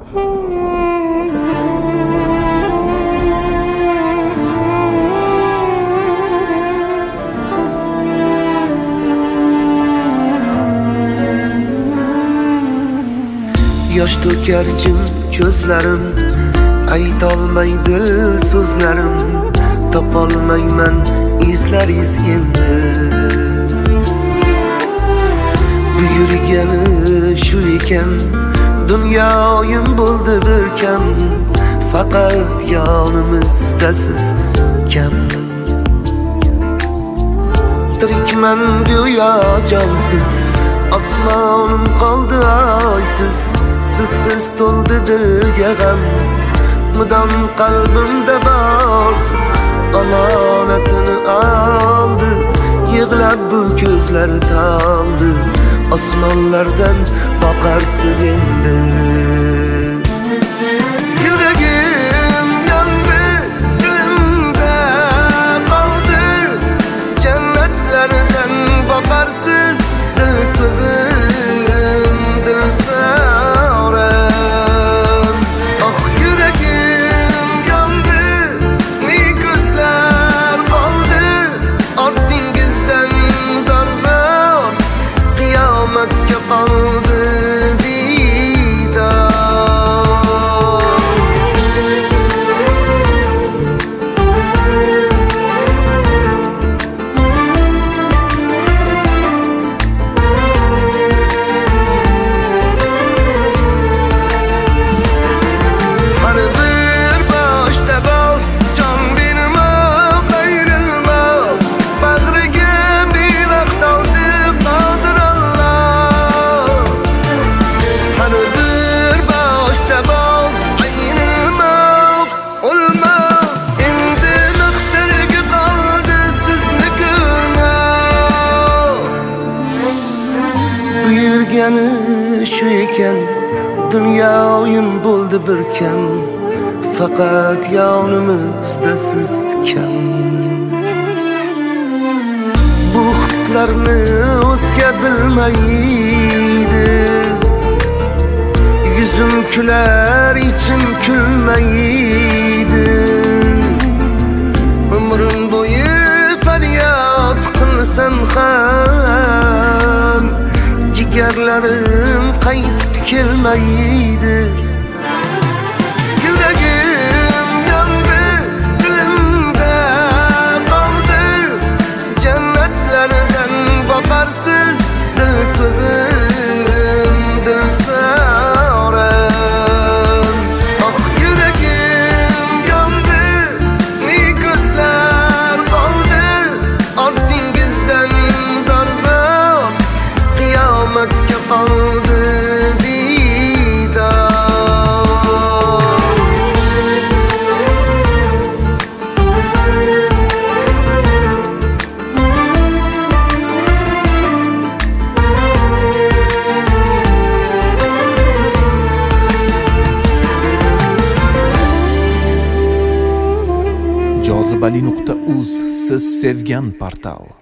Yosh to'kar jin ko'zlarim, aytolmaydi so'zlarim, topolmayman izlariz endi. Buyurgani shu ekan, dunyoyim bo'ldi bir kam, faqat yonimizda siz kam. Tirikman go'yo jonsiz, osmonim qoldi oysiz, sizsiz to'ldi dilga g'am, mudom qalbimda borsiz. Omonatini oldi, yig'lab bu ko'zlar toldi, osmonlardan boqarsiz endi. Yuragim yondi, dilimda qoldi, jannatlardan boqarsiz, dilsizim, dilso'ram. Oh yuragim yondi, ne ko'zlar qoldi, ortingizdan zor-zor, qiyomatga qoldi diydor. Buyurgani shu ekan, dunyoyim bo'ldi bir kam, faqat yonimizda siz kam. Bu hislarni o'zga bilmaydi, yuzim kular, ichim kulmaydi. Umrim bo'yi faryod qilsam ham, jigarlarim qaytib kelmaydi. Yuragim yondi, dilimda qoldi, jannatlardan boqarsiz, dilsizim, dilso'ram. Oh yuragim yondi, ne ko'zlar qoldi, ortingizdan zor-zor, qiyomatga qoldi diydor. Jozibali.uz siz sevgan portal.